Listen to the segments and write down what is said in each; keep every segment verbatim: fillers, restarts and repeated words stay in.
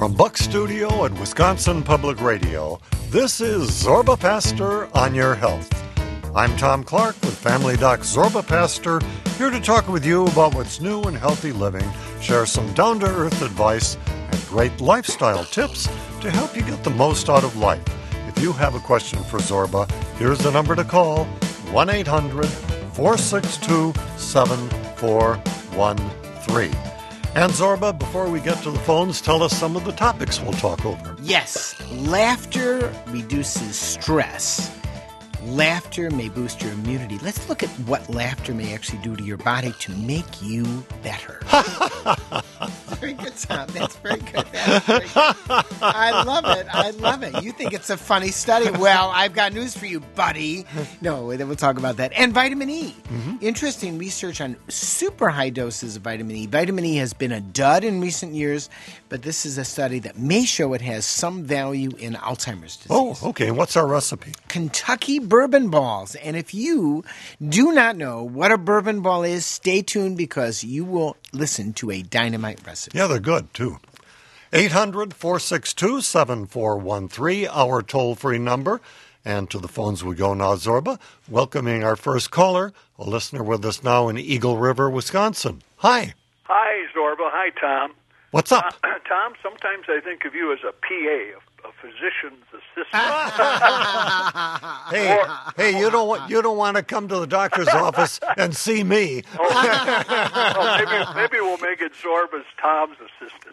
From Buck Studio at Wisconsin Public Radio, this is Zorba Pastor on Your Health. I'm Tom Clark with Family Doc Zorba Pastor, here to talk with you about what's new in healthy living, share some down-to-earth advice, and great lifestyle tips to help you get the most out of life. If you have a question for Zorba, here's the number to call, one eight hundred four six two seven four one three. And Zorba, before we get to the phones, tell us some of the topics we'll talk over. Yes, laughter reduces stress. Laughter may boost your immunity. Let's look at what laughter may actually do to your body to make you better. Very good, Tom. That's very good. That's very good. I love it. I love it. You think it's a funny study? Well, I've got news for you, buddy. No, then we'll talk about that. And vitamin E. Mm-hmm. Interesting research on super high doses of vitamin E. Vitamin E has been a dud in recent years, but this is a study that may show it has some value in Alzheimer's disease. Oh, okay. What's our recipe? Kentucky bourbon balls. And if you do not know what a bourbon ball is, stay tuned because you will listen to a dynamite recipe. Yeah, they're good, too. eight hundred four six two seven four one three, our toll-free number. And to the phones we go now, Zorba, welcoming our first caller, a listener with us now in Eagle River, Wisconsin. Hi. Hi, Zorba. Hi, Tom. What's up? Uh, Tom, sometimes I think of you as a P A, a, a physician's assistant. hey, or, hey, you don't want you don't want to come to the doctor's office and see me. Oh, oh, maybe maybe we'll make it Zorba's Tom's assistant.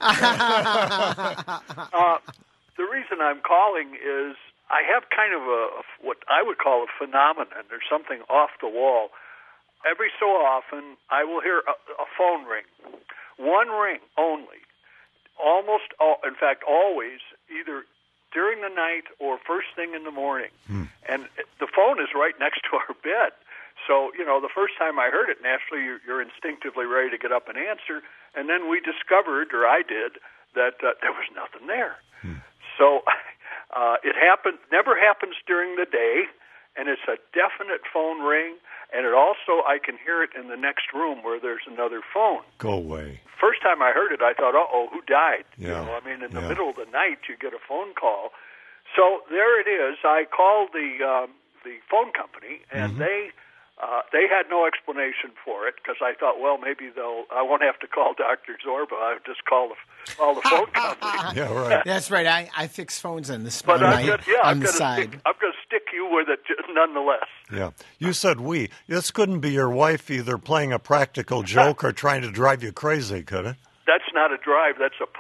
uh, the reason I'm calling is I have kind of a what I would call a phenomenon. There's something off the wall. Every so often, I will hear a, a phone ring, one ring only. Almost, all, in fact, always, either during the night or first thing in the morning. Hmm. And the phone is right next to our bed. So, you know, the first time I heard it, naturally, you're, you're instinctively ready to get up and answer. And then we discovered, or I did, that uh, there was nothing there. Hmm. So uh, it happened, never happens during the day, and it's a definite phone ring. And it also, I can hear it in the next room where there's another phone. Go away. First time I heard it, I thought, uh-oh, who died? Yeah. You know, I mean, in the yeah. middle of the night, you get a phone call. So there it is. I called the um, the phone company, and mm-hmm. they uh, they had no explanation for it because I thought, well, maybe they'll. I won't have to call Doctor Zorba. I'll just call the call the phone company. Yeah, right. That's right. I, I fix phones on the, but on I'm my, gonna, yeah, on I'm the gonna side. Stick, I'm going to stick you with it nonetheless. Yeah. You said we. This couldn't be your wife either playing a practical joke or trying to drive you crazy, could it? That's not a drive. That's a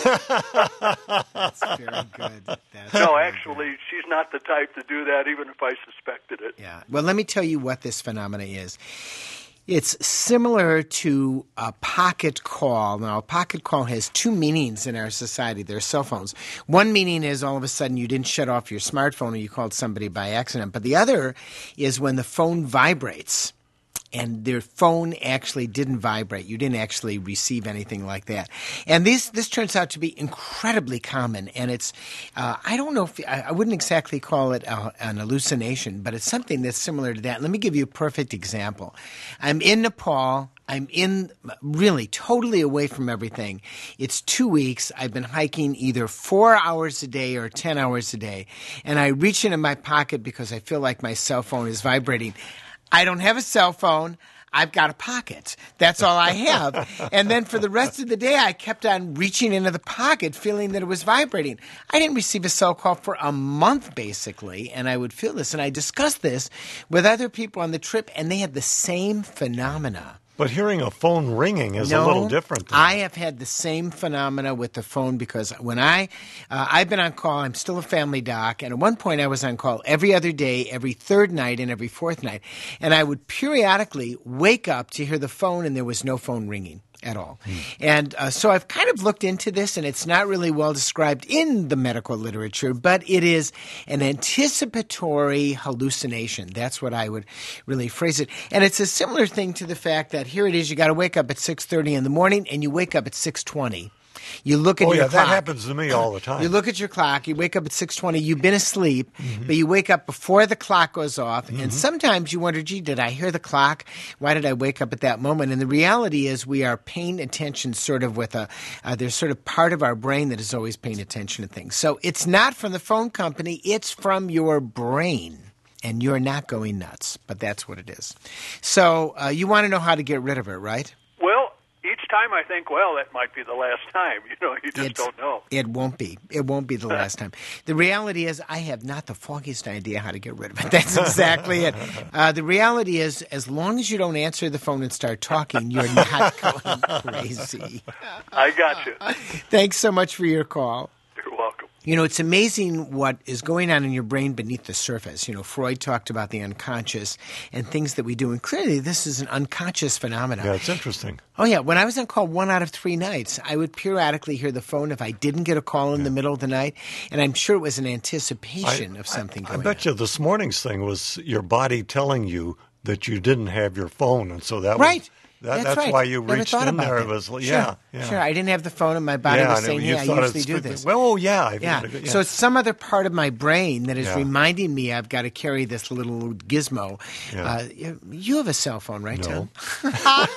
putt. That's very good. That's no, very actually, good. she's not the type to do that, even if I suspected it. Yeah. Well, let me tell you what this phenomenon is. It's similar to a pocket call. Now, a pocket call has two meanings in our society. There are cell phones. One meaning is all of a sudden you didn't shut off your smartphone or you called somebody by accident. But the other is when the phone vibrates and their phone actually didn't vibrate. You didn't actually receive anything like that. And this this turns out to be incredibly common. And it's, uh, I don't know if, I, I wouldn't exactly call it a, an hallucination, but it's something that's similar to that. Let me give you a perfect example. I'm in Nepal. I'm in really totally away from everything. It's two weeks. I've been hiking either four hours a day or ten hours a day. And I reach into my pocket because I feel like my cell phone is vibrating. I don't have a cell phone. I've got a pocket. That's all I have. And then for the rest of the day, I kept on reaching into the pocket, feeling that it was vibrating. I didn't receive a cell call for a month, basically, and I would feel this. And I discussed this with other people on the trip, and they had the same phenomena. But hearing a phone ringing is no, a little different. Than I have had the same phenomena with the phone because when I, uh, I've been on call, I'm still a family doc, and at one point I was on call every other day, every third night, and every fourth night. And I would periodically wake up to hear the phone, and there was no phone ringing at all. Hmm. And uh, so I've kind of looked into this, and it's not really well described in the medical literature, but it is an anticipatory hallucination. That's what I would really phrase it. And it's a similar thing to the fact that here it is, you got to wake up at six thirty in the morning, and you wake up at six twenty. You look at oh, your yeah, clock. that happens to me all the time. You look at your clock. You wake up at six twenty. You've been asleep, mm-hmm. but you wake up before the clock goes off. Mm-hmm. And sometimes you wonder, gee, did I hear the clock? Why did I wake up at that moment? And the reality is we are paying attention sort of with a uh, – there's sort of part of our brain that is always paying attention to things. So it's not from the phone company. It's from your brain. And you're not going nuts, but that's what it is. So uh, you want to know how to get rid of it, right? Well, each time I think, well, that might be the last time. You know, you just it's, don't know. It won't be. It won't be the last time. The reality is I have not the foggiest idea how to get rid of it. That's exactly it. Uh, the reality is as long as you don't answer the phone and start talking, you're not going crazy. I got you. Thanks so much for your call. You're welcome. You know, it's amazing what is going on in your brain beneath the surface. You know, Freud talked about the unconscious and things that we do. And clearly, this is an unconscious phenomenon. Yeah, it's interesting. Oh, yeah. When I was on call one out of three nights, I would periodically hear the phone if I didn't get a call in yeah. the middle of the night. And I'm sure it was an anticipation I, of something I, going I bet on. you this morning's thing was your body telling you that you didn't have your phone. And so that right. was... That, that's that's right. why you Never reached thought in about there. that. It was, sure. yeah, yeah. Sure, I didn't have the phone and my body yeah, was saying, you yeah, I thought usually do this. Well, oh, yeah. I've yeah. yeah. So it's some other part of my brain that is yeah. reminding me I've got to carry this little gizmo. Yeah. Uh, you have a cell phone, right, no. Tom?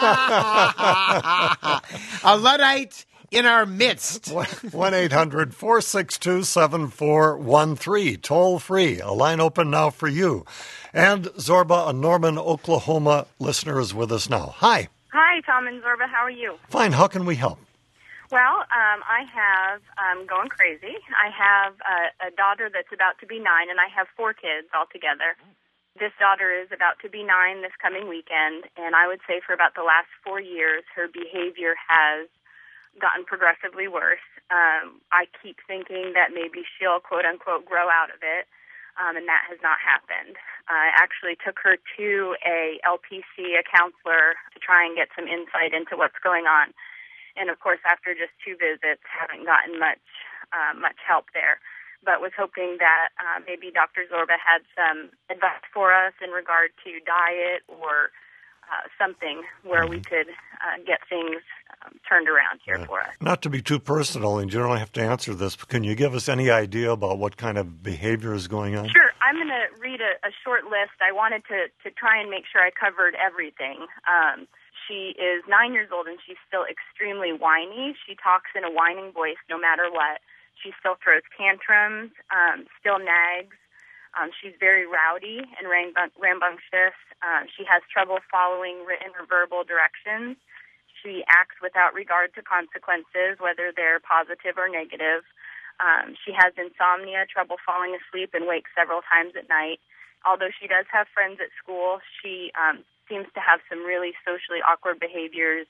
A Luddite in our midst. one eight hundred four six two seven four one three, toll free. A line open now for you. And Zorba, a Norman, Oklahoma listener, is with us now. Hi. Hi, Tom and Zorba. How are you? Fine. How can we help? Well, um, I have, um, going crazy, I have a, a daughter that's about to be nine, and I have four kids altogether. This daughter is about to be nine this coming weekend, and I would say for about the last four years, her behavior has gotten progressively worse. Um, I keep thinking that maybe she'll, quote-unquote, grow out of it, um, and that has not happened. I actually took her to a L P C, a counselor, to try and get some insight into what's going on. And, of course, after just two visits, haven't gotten much uh, much help there. But was hoping that uh, maybe Doctor Zorba had some advice for us in regard to diet or uh, something where we could uh, get things um, turned around here uh, for us. Not to be too personal, and you don't have to answer this, but can you give us any idea about what kind of behavior is going on? Sure. I'm going to read a, a short list. I wanted to, to try and make sure I covered everything. Um, she is nine years old, and she's still extremely whiny. She talks in a whining voice no matter what. She still throws tantrums, um, still nags. Um, she's very rowdy and rambun- rambunctious. Um, she has trouble following written or verbal directions. She acts without regard to consequences, whether they're positive or negative. Um, she has insomnia, trouble falling asleep, and wakes several times at night. Although she does have friends at school, she um, seems to have some really socially awkward behaviors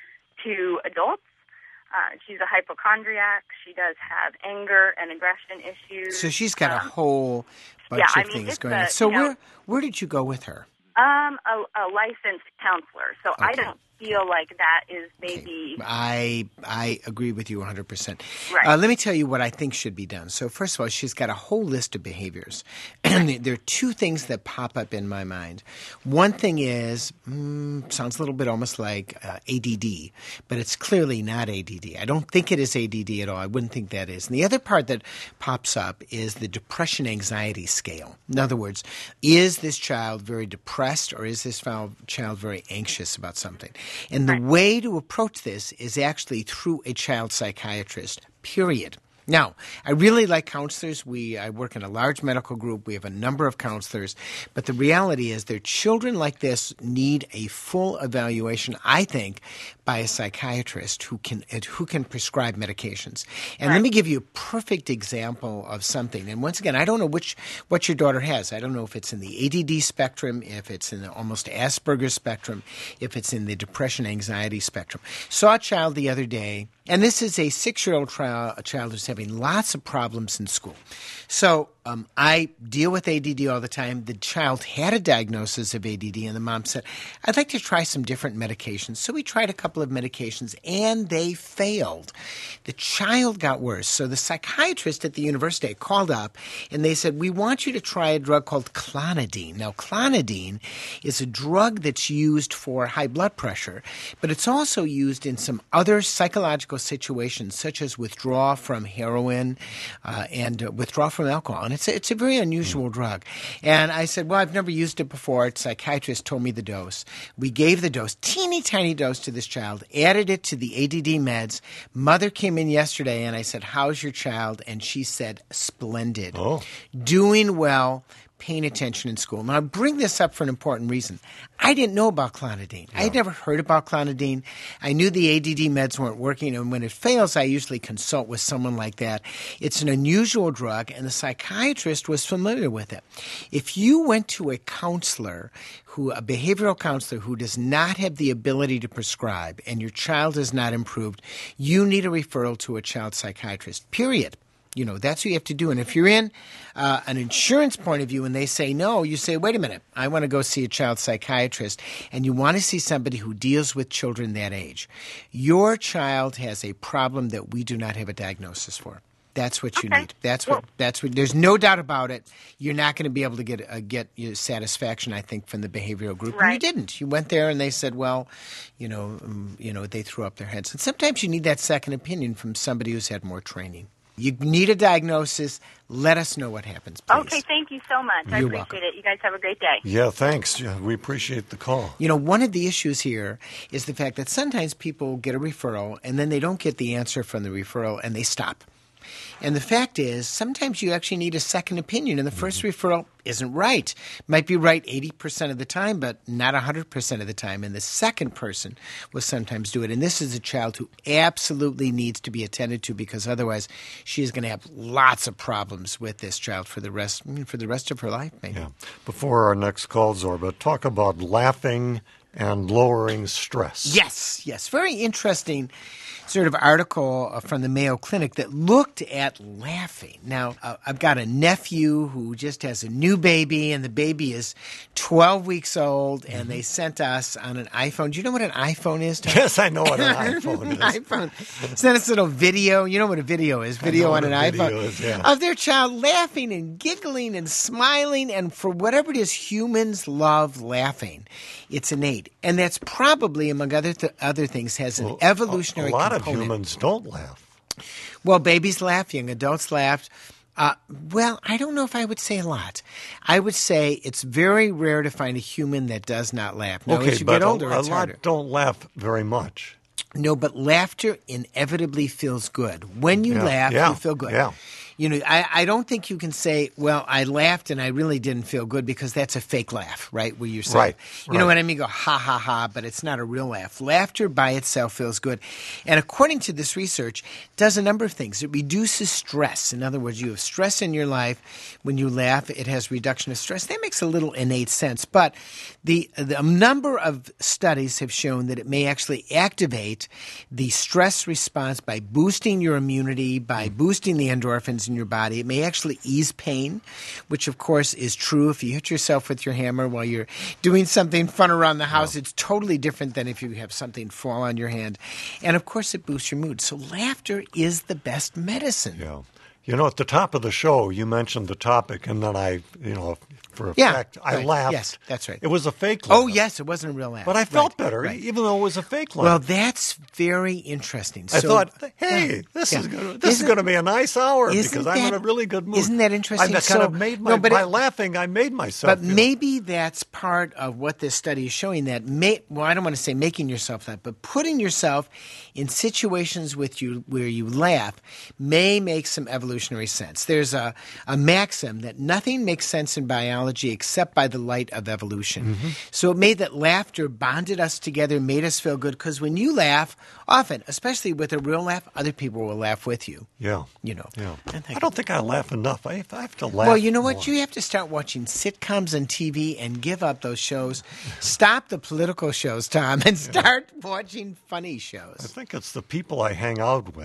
to adults. Uh, she's a hypochondriac. She does have anger and aggression issues. So she's got um, a whole bunch yeah, of I mean, things it's going a, on. So you know, where where did you go with her? Um, a, a licensed counselor. So Okay. I don't feel like that is maybe... Okay. I I agree with you one hundred percent. Right. Uh, let me tell you what I think should be done. So first of all, she's got a whole list of behaviors. And there are two things that pop up in my mind. One thing is, mm, sounds a little bit almost like uh, A D D, but it's clearly not A D D. I don't think it is A D D at all. I wouldn't think that is. And the other part that pops up is the depression anxiety scale. In other words, is this child very depressed or is this child very anxious about something? And the way to approach this is actually through a child psychiatrist, period. Now, I really like counselors. We I work in a large medical group. We have a number of counselors. But the reality is their children like this need a full evaluation, I think, by a psychiatrist who can who can prescribe medications. And Right. let me give you a perfect example of something. And once again, I don't know which what your daughter has. I don't know if it's in the A D D spectrum, if it's in the almost Asperger's spectrum, if it's in the depression anxiety spectrum. Saw a child the other day, and this is a six-year-old trial, a child who's having lots of problems in school. So Um, I deal with A D D all the time. The child had a diagnosis of A D D, and the mom said, I'd like to try some different medications. So we tried a couple of medications, and they failed. The child got worse. So the psychiatrist at the university called up, and they said, we want you to try a drug called Clonidine. Now, Clonidine is a drug that's used for high blood pressure, but it's also used in some other psychological situations, such as withdrawal from heroin uh, and uh, withdrawal from alcohol. And it's a, it's a very unusual mm. drug. And I said, well, I've never used it before. The psychiatrist told me the dose. We gave the dose, teeny tiny dose to this child, added it to the A D D meds. Mother came in yesterday, and I said, how's your child? And she said, splendid. Oh. Doing well. Paying attention in school. Now, I bring this up for an important reason. I didn't know about Clonidine. Yeah. I had never heard about Clonidine. I knew the A D D meds weren't working, and when it fails, I usually consult with someone like that. It's an unusual drug, and the psychiatrist was familiar with it. If you went to a counselor, who a behavioral counselor who does not have the ability to prescribe, and your child is not improved, you need a referral to a child psychiatrist, period. You know, that's what you have to do. And if you're in uh, an insurance point of view and they say no, you say, wait a minute, I want to go see a child psychiatrist, and you want to see somebody who deals with children that age. Your child has a problem that we do not have a diagnosis for. That's what you okay. need. That's what. That's what. There's no doubt about it. You're not going to be able to get uh, get your satisfaction, I think, from the behavioral group. Right. And you didn't. You went there and they said, well, you know, um, you know, they threw up their heads. And sometimes you need that second opinion from somebody who's had more training. You need a diagnosis. Let us know what happens, please. Okay, thank you so much. I You're appreciate welcome. it. You guys have a great day. Yeah, thanks. Yeah, we appreciate the call. You know, one of the issues here is the fact that sometimes people get a referral and then they don't get the answer from the referral and they stop. And the fact is, sometimes you actually need a second opinion, and the first mm-hmm. referral isn't right. Might be right eighty percent of the time, but not one hundred percent of the time. And the second person will sometimes do it. And this is a child who absolutely needs to be attended to, because otherwise she is going to have lots of problems with this child for the rest I mean, for the rest of her life, maybe. Yeah. Before our next call, Zorba, talk about laughing and lowering stress. Yes, yes. Very interesting sort of article from the Mayo Clinic that looked at laughing. Now, uh, I've got a nephew who just has a new baby, and the baby is twelve weeks old, and mm-hmm. they sent us on an iPhone. Do you know what an iPhone is, Tom? Yes, I know what an iPhone is. iPhone. Sent us a little video. You know what a video is. Video on an iPhone. Is, yeah. Of their child laughing and giggling and smiling, and for whatever it is, humans love laughing. It's innate. And that's probably, among other th- other things, has an well, evolutionary component. A lot component. of humans don't laugh. Well, babies laugh, young adults laugh. Uh, well, I don't know if I would say a lot. I would say it's very rare to find a human that does not laugh. Now, okay, as you but get older, a, a it's lot harder. don't laugh very much. No, but laughter inevitably feels good. When you yeah, laugh, yeah, you feel good. Yeah. You know, I, I don't think you can say, well, I laughed and I really didn't feel good, because that's a fake laugh, right? Where you say, right, you right. know what I mean? Go, ha, ha, ha, but it's not a real laugh. Laughter by itself feels good. And according to this research, it does a number of things. It reduces stress. In other words, you have stress in your life. When you laugh, it has reduction of stress. That makes a little innate sense. But the, the a number of studies have shown that it may actually activate the stress response by boosting your immunity, by boosting the endorphins in your body. It may actually ease pain, which of course is true. If you hit yourself with your hammer while you're doing something fun around the house, yeah. it's totally different than if you have something fall on your hand. And of course it boosts your mood. So laughter is the best medicine. Yeah. You know, at the top of the show, you mentioned the topic, and then I, you know, for a yeah, fact, I right. laughed. Yes, that's right. It was a fake laugh. Oh, yes, it wasn't a real laugh. But I felt right. better, right. even though it was a fake laugh. Well, that's very interesting. I so, thought, hey, yeah, this yeah. is gonna, this is going to be a nice hour because that, I'm in a really good mood. Isn't that interesting? I kind so, of made my, no, but by it, laughing, I made myself. But feel. maybe that's part of what this study is showing. That may, well, I don't want to say making yourself laugh, but putting yourself in situations with you where you laugh may make some evolutionary sense. There's a a maxim that nothing makes sense in biology except by the light of evolution. Mm-hmm. So it made that laughter bonded us together, made us feel good, because when you laugh, often, especially with a real laugh, other people will laugh with you. Yeah. You know. Yeah. I, I don't think I laugh enough. I have, I have to laugh Well, you know what? more. You have to start watching sitcoms on T V and give up those shows. Stop the political shows, Tom, and start yeah. watching funny shows. I think it's the people I hang out with.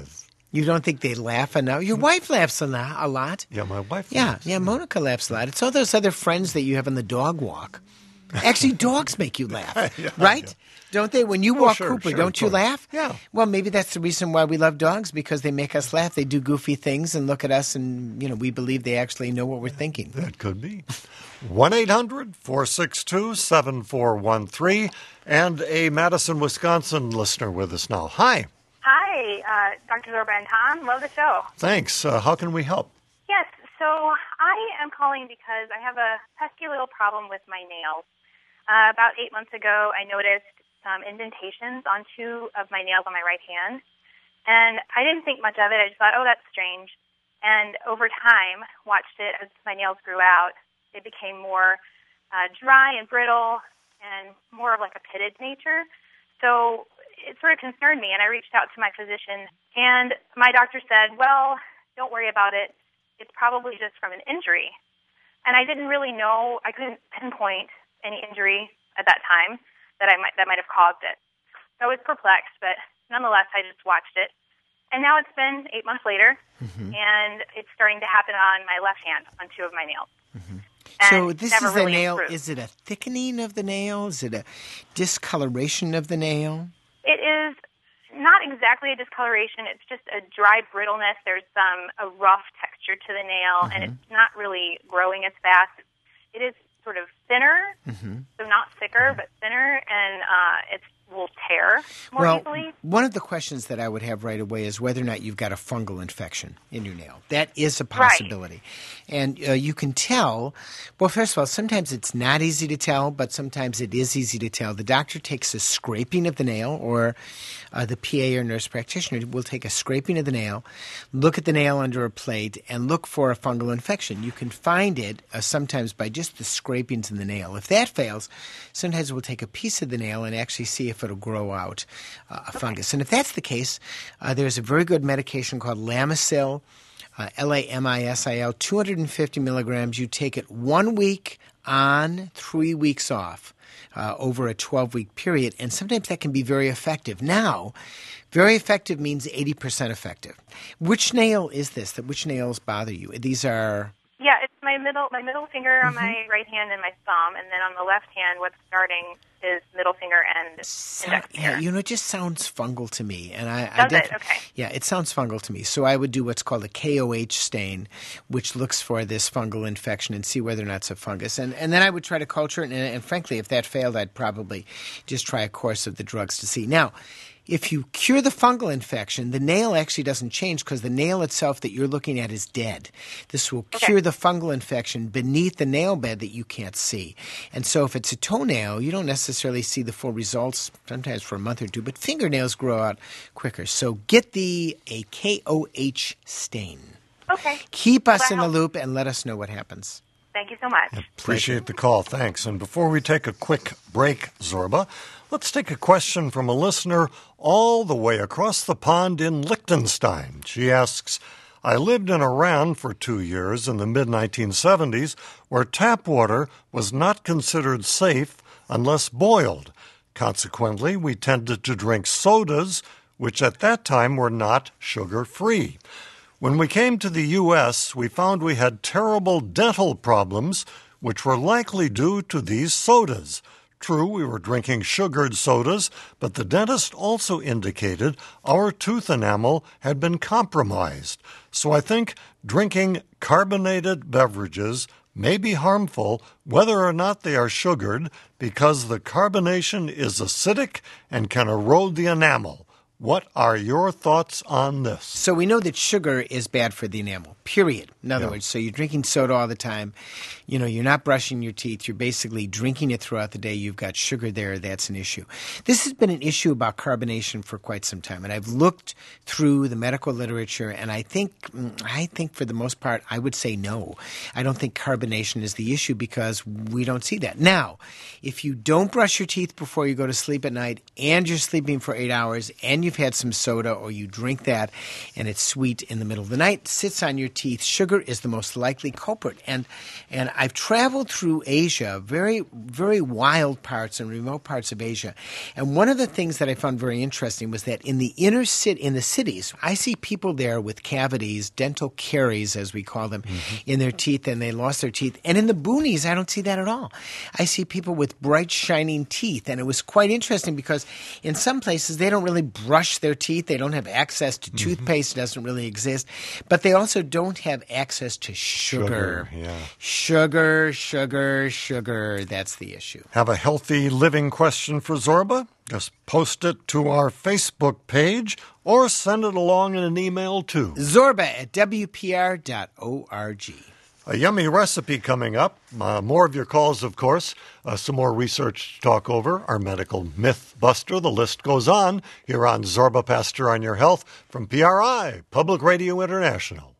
You don't think they laugh enough? Your wife laughs a lot. A lot. Yeah, my wife Yeah, laughs. yeah, Monica laughs a lot. It's all those other friends that you have on the dog walk. Actually, dogs make you laugh, Yeah, right? yeah. Don't they? When you Oh, walk sure, Cooper, sure, don't of you course. laugh? Yeah. Well, maybe that's the reason why we love dogs, because they make us laugh. They do goofy things and look at us, and, you know, we believe they actually know what we're thinking. That could be. one eight hundred four six two seven four one three. And a Madison, Wisconsin listener with us now. Hi. Hi, uh, Doctor Zorba and Tom. Love the show. Thanks. Uh, how can we help? Yes, so I am calling because I have a pesky little problem with my nails. Uh, about eight months ago, I noticed some indentations on two of my nails on my right hand. And I didn't think much of it. I just thought, oh, that's strange. And over time, watched it as my nails grew out. They became more uh, dry and brittle and more of like a pitted nature. So it sort of concerned me, and I reached out to my physician. And my doctor said, well, don't worry about it. It's probably just from an injury. And I didn't really know. I couldn't pinpoint any injury at that time that I might that might have caused it. So I was perplexed, but nonetheless, I just watched it. And now it's been eight months later, Mm-hmm. and it's starting to happen on my left hand on two of my nails. Mm-hmm. And So this never is the really nail. improved. Is it a thickening of the nail? Is it a discoloration of the nail? It is not exactly a discoloration. It's just a dry brittleness. There's some a rough texture to the nail, Mm-hmm. and it's not really growing as fast. It is sort of thinner, Mm-hmm. so not thicker, but thinner, and uh, it will tear more Well, easily. one of the questions that I would have right away is whether or not you've got a fungal infection in your nail. That is a possibility. And uh, you can tell, well, first of all, sometimes it's not easy to tell, but sometimes it is easy to tell. The doctor takes a scraping of the nail, or uh, the P A or nurse practitioner will take a scraping of the nail, look at the nail under a plate, and look for a fungal infection. You can find it uh, sometimes by just the scrapings in the nail. If that fails, sometimes we'll take a piece of the nail and actually see if it'll grow out uh, a fungus. And if that's the case, uh, there's a very good medication called Lamisil, uh, L A M I S I L, two hundred fifty milligrams. You take it one week on, three weeks off uh, over a twelve-week period, and sometimes that can be very effective. Now, very effective means eighty percent effective. Which nail is this? That which nails bother you? These are... Yeah, it's my middle my middle finger on Mm-hmm. my right hand and my thumb, and then on the left hand, what's starting is middle finger and So- index finger. yeah, you know, it just sounds fungal to me, and I, I Does it? defi- Okay. Yeah, it sounds fungal to me. So I would do what's called a K O H stain, which looks for this fungal infection and see whether or not it's a fungus, and and then I would try to culture it. And, and frankly, if that failed, I'd probably just try a course of the drugs to see. Now, if you cure the fungal infection, the nail actually doesn't change because the nail itself that you're looking at is dead. This will Okay. cure the fungal infection beneath the nail bed that you can't see. And so if it's a toenail, you don't necessarily see the full results, sometimes for a month or two, but fingernails grow out quicker. So get the a K O H stain. Okay. Keep us that in the helps. loop and let us know what happens. Thank you so much. Appreciate the call. Thanks. And before we take a quick break, Zorba, let's take a question from a listener all the way across the pond in Liechtenstein. She asks, I lived in Iran for two years in the mid nineteen seventies where tap water was not considered safe unless boiled. Consequently, we tended to drink sodas, which at that time were not sugar-free. When we came to the U S, we found we had terrible dental problems, which were likely due to these sodas. True, we were drinking sugared sodas, but the dentist also indicated our tooth enamel had been compromised. So I think drinking carbonated beverages may be harmful whether or not they are sugared because the carbonation is acidic and can erode the enamel. What are your thoughts on this? So we know that sugar is bad for the enamel, period. In other Yeah. words, so you're drinking soda all the time. You know, you're not brushing your teeth. You're basically drinking it throughout the day. You've got sugar there. That's an issue. This has been an issue about carbonation for quite some time. And I've looked through the medical literature, and I think, I think for the most part, I would say no. I don't think carbonation is the issue because we don't see that. Now, if you don't brush your teeth before you go to sleep at night and you're sleeping for eight hours and you've had some soda or you drink that and it's sweet in the middle of the night, sits on your teeth, sugar is the most likely culprit. And and I've traveled through Asia, very, very wild parts and remote parts of Asia. And one of the things that I found very interesting was that in the inner city, in the cities, I see people there with cavities, dental caries, as we call them, mm-hmm. in their teeth, and they lost their teeth. And in the boonies, I don't see that at all. I see people with bright, shining teeth. And it was quite interesting because in some places, they don't really brush their teeth. They don't have access to mm-hmm. toothpaste. It doesn't really exist. But they also don't have access to sugar. Sugar, yeah. Sugar, sugar, sugar. That's the issue. Have a healthy living question for Zorba? Just post it to our Facebook page or send it along in an email to Zorba at W P R dot org. A yummy recipe coming up. Uh, more of your calls, of course. Uh, some more research to talk over. Our medical myth buster. The list goes on here on Zorba Pastor on Your Health from P R I, Public Radio International.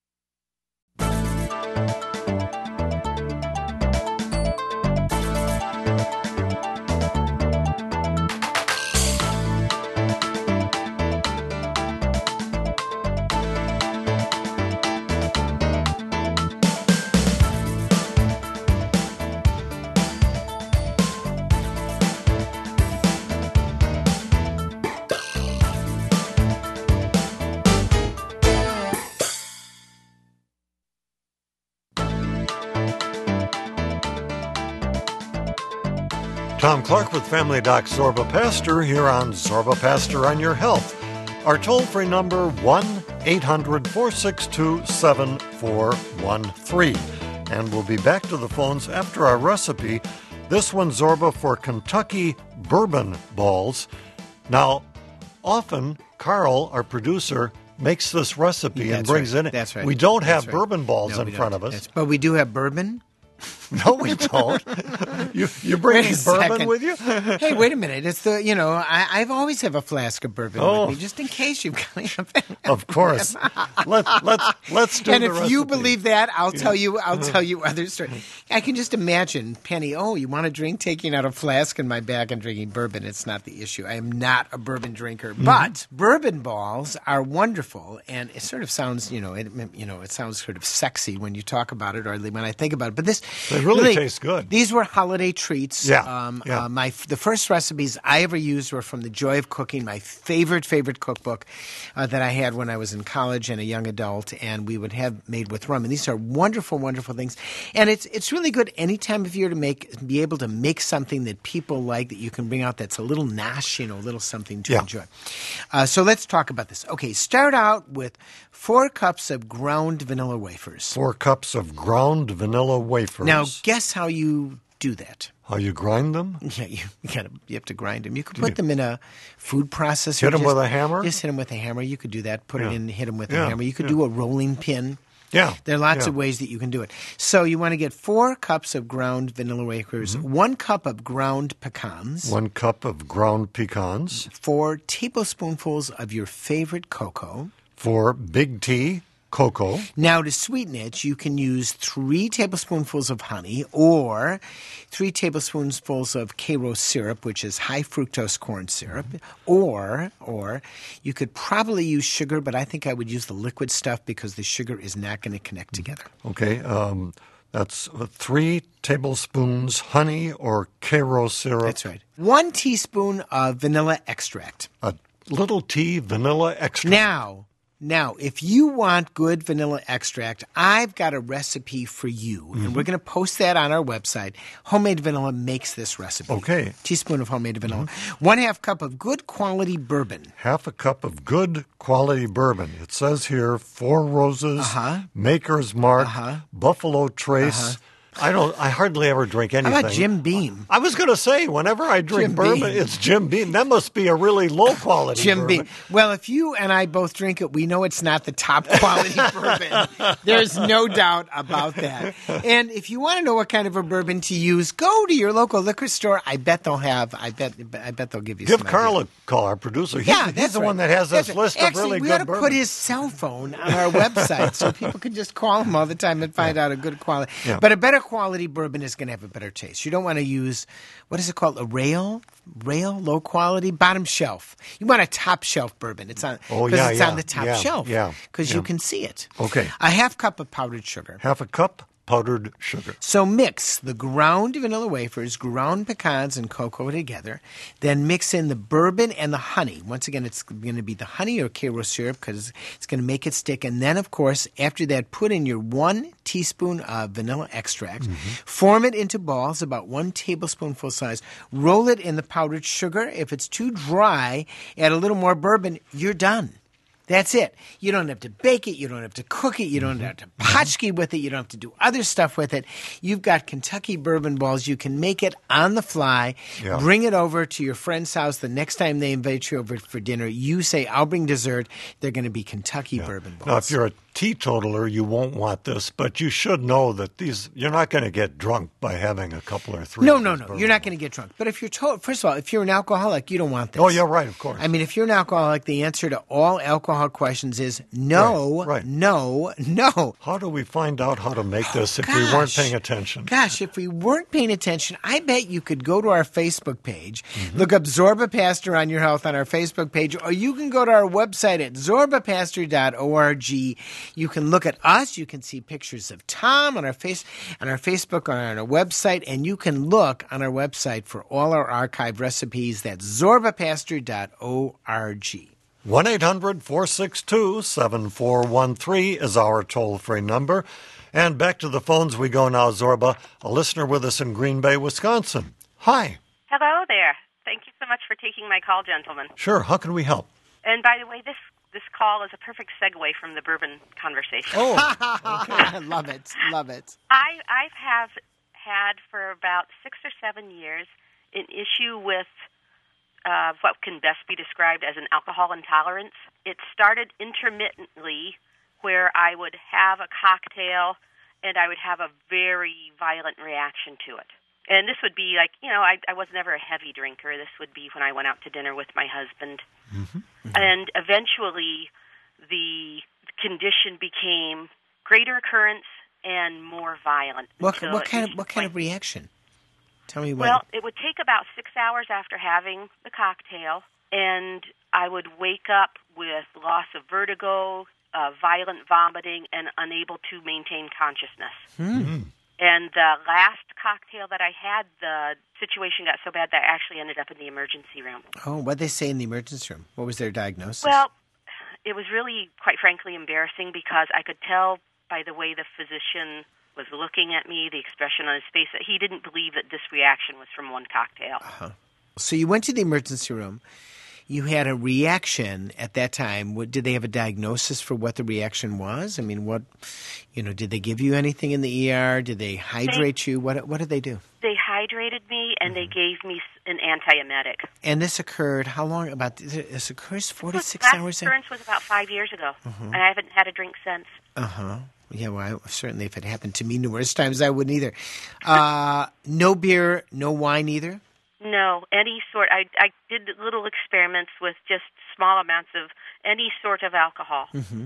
Tom Clark with Family Doc Zorba Pastor here on Zorba Pastor on Your Health. Our toll-free number, one eight hundred four six two seven four one three. And we'll be back to the phones after our recipe. This one, Zorba, for Kentucky bourbon balls. Now, often, Carl, our producer, makes this recipe That's and brings right. in it. That's right. We don't That's have right. bourbon balls no, in front of us. That's, but we do have bourbon. No, we don't. you you bringing bourbon second. with you? Hey, wait a minute. It's the, you know, I, I've always have a flask of bourbon Oh. with me, just in case you've got Of course. Let, let's, let's do And the if recipe. you believe that, I'll tell you, I'll tell you other stories. I can just imagine, Penny, oh, you want a drink? Taking out a flask in my bag and drinking bourbon. It's not the issue. I am not a bourbon drinker. Mm-hmm. But bourbon balls are wonderful, and it sort of sounds, you know, it, you know, it sounds sort of sexy when you talk about it or when I think about it. But this They really taste good. These were holiday treats. Yeah, Um, yeah. Uh, my the first recipes I ever used were from The Joy of Cooking, my favorite favorite cookbook uh, that I had when I was in college and a young adult, and we would have made with rum. And these are wonderful, wonderful things. And it's it's really good any time of year to make be able to make something that people like, that you can bring out that's a little nosh, you know, a little something to Yeah. enjoy. Uh, so let's talk about this. Okay, start out with four cups of ground vanilla wafers. Four cups of ground vanilla wafers. Now, guess how you do that? How you grind them? Yeah, you, you gotta you have to grind them. You could put them in a food processor. Hit 'em just- with a hammer? Just hit them with a hammer. You could do that. Put Yeah. it in, hit them with Yeah, a hammer. You could yeah. do a rolling pin. Yeah. There are lots yeah. of ways that you can do it. So you want to get four cups of ground vanilla wafers, one cup of ground pecans, One cup of ground pecans. four tablespoonfuls of your favorite cocoa. Four big tea cocoa. Now, to sweeten it, you can use three tablespoonfuls of honey or three tablespoonfuls of Karo syrup, which is high fructose corn syrup, or or you could probably use sugar, but I think I would use the liquid stuff because the sugar is not going to connect together. Okay. Um, that's uh, three tablespoons honey or Karo syrup. That's right. One teaspoon of vanilla extract. A little tea vanilla extract. Now, now, if you want good vanilla extract, I've got a recipe for you, Mm-hmm. and we're going to post that on our website. Homemade Vanilla makes this recipe. Okay. Teaspoon of homemade vanilla. One half cup of good quality bourbon. Half a cup of good quality bourbon. It says here Four Roses, Uh-huh. Maker's Mark, Uh-huh. Buffalo Trace. I don't. I hardly ever drink How anything. about Jim Beam? I was going to say, whenever I drink Jim bourbon, Beam. it's Jim Beam. That must be a really low quality Jim bourbon. Beam. Well, if you and I both drink it, we know it's not the top quality bourbon. There's no doubt about that. And if you want to know what kind of a bourbon to use, go to your local liquor store. I bet they'll have. I bet. I bet they'll give you. Give some Carl ideas. a call, our producer. He's, Yeah, he's that's the right. one that has this That's right. list Actually, of really we good ought to bourbon. put his cell phone on our website so people can just call him all the time and find out a good quality. Yeah. But a better quality bourbon is going to have a better taste. You don't want to use, what is it called, a rail? Rail, low quality, bottom shelf. You want a top shelf bourbon. It's on, Oh, 'cause yeah, it's yeah, on the top yeah, shelf. yeah, Because yeah. you can see it. Okay. A half cup of powdered sugar. Half a cup powdered sugar. So mix the ground vanilla wafers, ground pecans, and cocoa together. Then mix in the bourbon and the honey. Once again, it's going to be the honey or Karo syrup because it's going to make it stick. And then, of course, after that, put in your one teaspoon of vanilla extract. Mm-hmm. Form it into balls, about one tablespoonful size. Roll it in the powdered sugar. If it's too dry, add a little more bourbon. You're done. That's it. You don't have to bake it. You don't have to cook it. You don't have to potchki with it. You don't have to do other stuff with it. You've got Kentucky bourbon balls. You can make it on the fly. Yeah. Bring it over to your friend's house the next time they invite you over for dinner. You say, I'll bring dessert. They're going to be Kentucky yeah. bourbon balls. Now, if you're a teetotaler, you won't want this, but you should know that these you're not going to get drunk by having a couple or three. No, no, no. You're not going to get drunk. But if you're to- first of all, if you're an alcoholic, you don't want this. Oh, yeah, right, of course. I mean, if you're an alcoholic, the answer to all alcohol questions is no, right, right. no, no. How do we find out how to make this oh, if gosh. we weren't paying attention? Gosh, if we weren't paying attention, I bet you could go to our Facebook page, mm-hmm. look up Zorba Pastor on Your Health on our Facebook page, or you can go to our website at zorba pastor dot org. You can look at us. You can see pictures of Tom on our face on our Facebook or on our website, and you can look on our website for all our archive recipes. That's zorba pastor dot org. one eight hundred four six two seven four one three is our toll-free number. And back to the phones we go now, Zorba, a listener with us in Green Bay, Wisconsin. Hi. Hello there. Thank you so much for taking my call, gentlemen. Sure. How can we help? And by the way, this This call is a perfect segue from the bourbon conversation. Oh, okay. Love it. Love it. I I have had for about six or seven years an issue with uh, what can best be described as an alcohol intolerance. It started intermittently where I would have a cocktail and I would have a very violent reaction to it. And this would be like, you know, I, I was never a heavy drinker. This would be when I went out to dinner with my husband. Mm-hmm. Mm-hmm. And eventually the condition became greater occurrence and more violent. What, what kind of what kind of reaction? Tell me what. Well, it would take about six hours after having the cocktail, and I would wake up with loss of vertigo, uh, violent vomiting, and unable to maintain consciousness. Mm-hmm. And the last cocktail that I had, the situation got so bad that I actually ended up in the emergency room. Oh, what did they say in the emergency room? What was their diagnosis? Well, it was really, quite frankly, embarrassing because I could tell by the way the physician was looking at me, the expression on his face, that he didn't believe that this reaction was from one cocktail. Uh-huh. So you went to the emergency room. You had a reaction at that time. What, did they have a diagnosis for what the reaction was? I mean, what, you know, did they give you anything in the E R? Did they hydrate they, you? What What did they do? They hydrated me and mm-hmm. they gave me an antiemetic. And this occurred how long? About this occurs forty-six last hours. Last occurrence was about five years ago, uh-huh. and I haven't had a drink since. Uh huh. Yeah, well, I, certainly if it happened to me numerous times, I wouldn't either. Uh, no beer, no wine either? No, any sort. I I did little experiments with just small amounts of any sort of alcohol. Mm-hmm.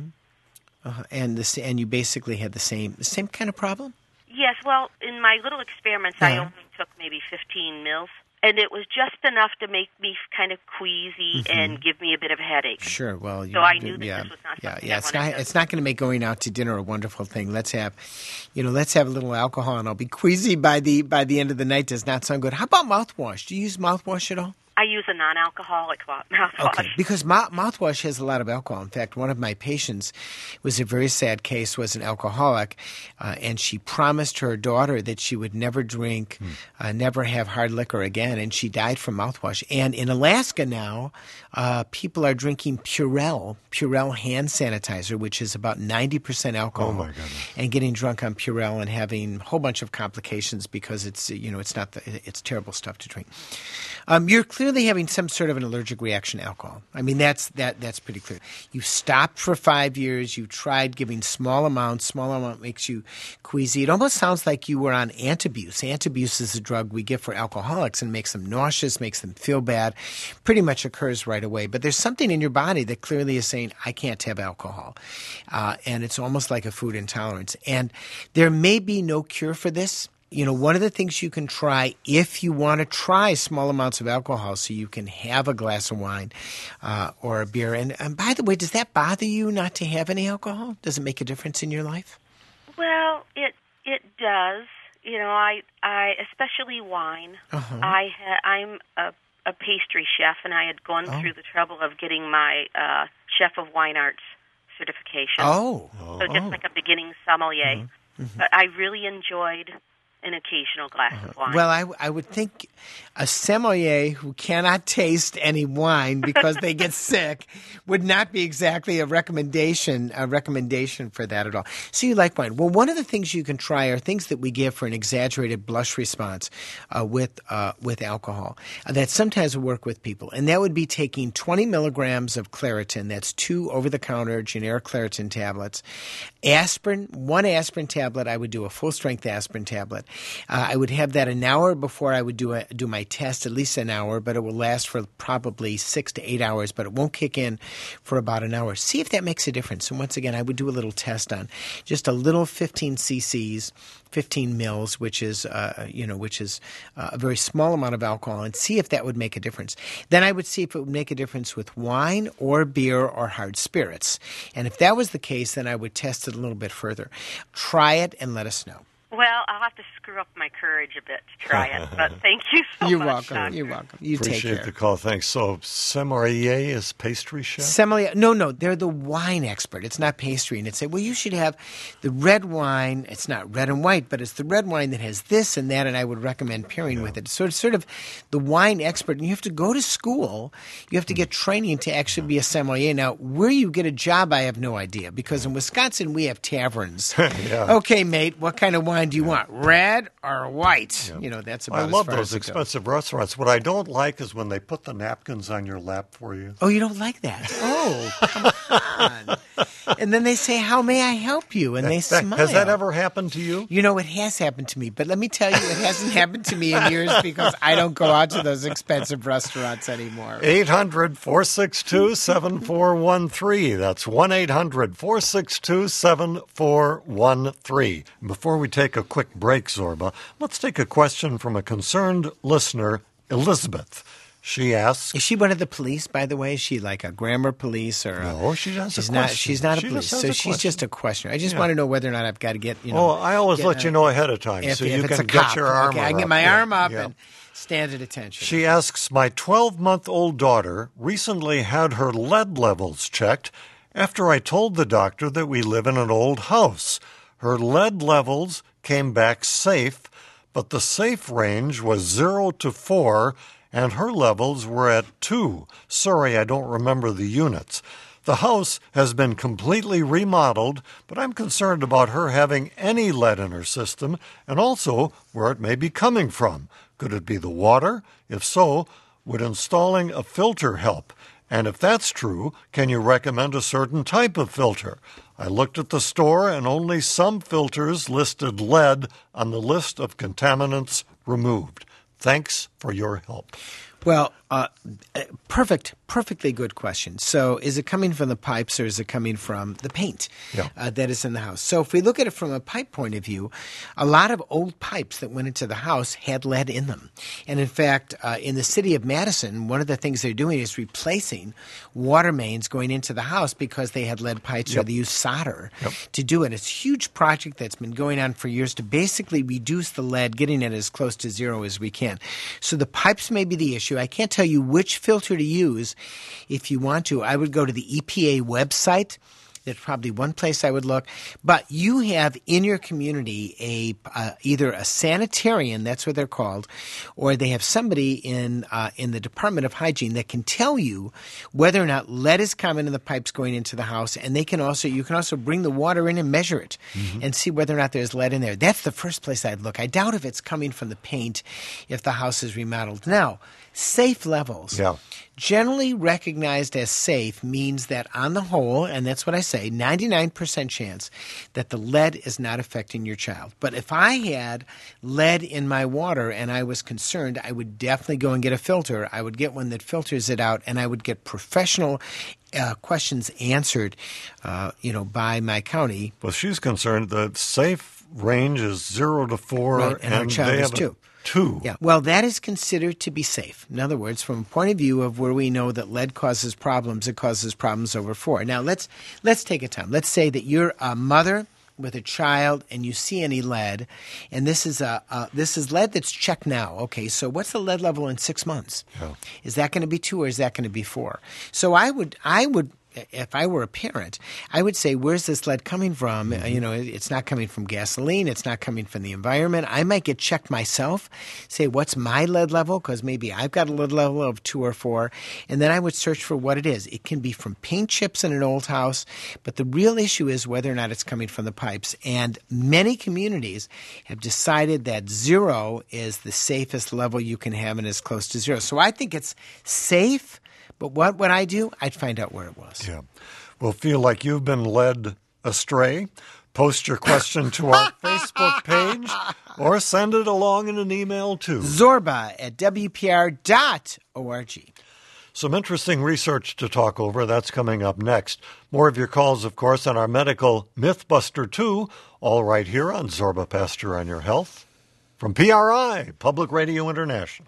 Uh, and this, and you basically had the same the same kind of problem? Yes. Well, in my little experiments, uh-huh. I only took maybe fifteen mils, and it was just enough to make me kind of queasy mm-hmm. and give me a bit of a headache. Sure. Well, you, so I knew that yeah, this was not yeah, something yeah. I It's wanted not. to. It's not going to make going out to dinner a wonderful thing. Let's have, you know, let's have a little alcohol, and I'll be queasy by the by the end of the night. Does not sound good. How about mouthwash? Do you use mouthwash at all? I use a non-alcoholic mouthwash. Okay, because mouth, mouthwash has a lot of alcohol. In fact, one of my patients was a very sad case, was an alcoholic, uh, and she promised her daughter that she would never drink, mm. uh, never have hard liquor again, and she died from mouthwash. And in Alaska now, uh, people are drinking Purell, Purell hand sanitizer, which is about ninety percent alcohol. Oh, my goodness. And getting drunk on Purell and having a whole bunch of complications because it's, you know, it's not the, it's terrible stuff to drink. Um, you're clearly having some sort of an allergic reaction to alcohol. I mean, that's that that's pretty clear. You stopped for five years. You tried giving small amounts. Small amount makes you queasy. It almost sounds like you were on Antabuse. Antabuse is a drug we give for alcoholics and makes them nauseous, makes them feel bad. Pretty much occurs right away. But there's something in your body that clearly is saying, I can't have alcohol. Uh, and it's almost like a food intolerance. And there may be no cure for this. You know, one of the things you can try if you want to try small amounts of alcohol so you can have a glass of wine uh, or a beer. And, and by the way, does that bother you not to have any alcohol? Does it make a difference in your life? Well, it it does. You know, I, I especially wine. Uh-huh. I ha- I'm a, a pastry chef, and I had gone Oh. through the trouble of getting my uh, Chef of Wine Arts certification. Oh. So just like a beginning sommelier. Mm-hmm. But I really enjoyed an occasional glass of wine. Well, I, I would think a sommelier who cannot taste any wine because they get sick would not be exactly a recommendation a recommendation for that at all. So you like wine. Well, one of the things you can try are things that we give for an exaggerated blush response uh, with uh, with alcohol uh, that sometimes will work with people. And that would be taking twenty milligrams of Claritin. That's two over-the-counter generic Claritin tablets. Aspirin, one aspirin tablet, I would do a full-strength aspirin tablet. Uh, I would have that an hour before I would do a, do my test, at least an hour, but it will last for probably six to eight hours, but it won't kick in for about an hour. See if that makes a difference. And once again, I would do a little test on just a little fifteen cc's, fifteen mils, which is uh, you know, which is uh, a very small amount of alcohol, and see if that would make a difference. Then I would see if it would make a difference with wine or beer or hard spirits. And if that was the case, then I would test it a little bit further. Try it and let us know. Well, I'll have to screw up my courage a bit to try it, but thank you so You're much. welcome. Doctor. You're welcome. You Appreciate take care. the call. Thanks. So, sommelier is pastry chef? Sommelier, no, no, they're the wine expert. It's not pastry. And it's say, well, you should have the red wine. It's not red and white, but it's the red wine that has this and that, and I would recommend pairing Yeah. with it. So it's sort of the wine expert. And you have to go to school. You have to get training to actually be a sommelier. Now, where you get a job, I have no idea, because in Wisconsin, we have taverns. Yeah. Okay, mate, what kind of wine do you want? Red or white? Yeah. You know, that's about I as love far those as it goes. expensive restaurants. What I don't like is when they put the napkins on your lap for you. Oh, you don't like that? Oh, come on. And then they say, how may I help you? And they That- smile. Has that ever happened to you? You know, it has happened to me. But let me tell you, it hasn't happened to me in years because I don't go out to those expensive restaurants anymore. eight hundred, four six two, seven four one three. That's one eight hundred, four six two, seven four one three. Before we take a quick break, Zorba, let's take a question from a concerned listener, Elizabeth. She asks, Is she one of the police, by the way? Is she like a grammar police or? A, No, she has a she's not. question. She's not a She police, just has so a she's question. just a questioner. I just Yeah. want to know whether or not I've got to get. You know, oh, I always get, let uh, you know ahead of time if, so if you it's can a cop, get your armor okay, I can up. get my Yeah, arm up yeah. and stand at attention. She asks, my twelve-month-old daughter recently had her lead levels checked after I told the doctor that we live in an old house. Her lead levels came back safe, but the safe range was zero to four, and her levels were at two. Sorry, I don't remember the units. The house has been completely remodeled, but I'm concerned about her having any lead in her system and also where it may be coming from. Could it be the water? If so, would installing a filter help? And if that's true, can you recommend a certain type of filter? I looked at the store and only some filters listed lead on the list of contaminants removed. Thanks for your help. Well, uh, perfect, perfectly good question. So is it coming from the pipes or is it coming from the paint Yeah. uh, that is in the house? So if we look at it from a pipe point of view, a lot of old pipes that went into the house had lead in them. And in fact, uh, in the city of Madison, one of the things they're doing is replacing water mains going into the house because they had lead pipes or Yep. they use solder Yep. to do it. It's a huge project that's been going on for years to basically reduce the lead, getting it as close to zero as we can. So the pipes may be the issue. I can't tell you which filter to use. If you want to, I would go to the E P A website. That's probably one place I would look. But you have in your community a uh, either a sanitarian, that's what they're called, or they have somebody in uh, in the Department of Hygiene that can tell you whether or not lead is common in the pipes going into the house. And they can also you can also bring the water in and measure it and see whether or not there's lead in there. That's the first place I'd look. I doubt if it's coming from the paint if the house is remodeled. Now, safe levels. Yeah. Generally recognized as safe means that on the whole, and that's what I say, ninety-nine percent chance that the lead is not affecting your child. But if I had lead in my water and I was concerned, I would definitely go and get a filter. I would get one that filters it out, and I would get professional uh, questions answered, uh, you know, by my county. Well, she's concerned that safe range is zero to four, Right, and her child they is have a two. Two. Yeah. Well, that is considered to be safe. In other words, from a point of view of where we know that lead causes problems, it causes problems over four. Now, let's let's take a time. Let's say that you're a mother with a child and you see any lead, and this is a, a this is lead that's checked now. Okay, so what's the lead level in six months? Yeah. Is that going to be two or is that going to be four? So I would I would. If I were a parent, I would say, where's this lead coming from? Mm-hmm. You know, it's not coming from gasoline. It's not coming from the environment. I might get checked myself, say, what's my lead level? Because maybe I've got a lead level of two or four. And then I would search for what it is. It can be from paint chips in an old house, but the real issue is whether or not it's coming from the pipes. And many communities have decided that zero is the safest level you can have and is close to zero. So I think it's safe. But what would I do? I'd find out where it was. Yeah. Well, feel like you've been led astray? Post your question to our Facebook page or send it along in an email to Zorba at W P R dot org. Some interesting research to talk over. That's coming up next. More of your calls, of course, on our Medical Mythbuster two, all right here on Zorba Pastor on Your Health from P R I, Public Radio International.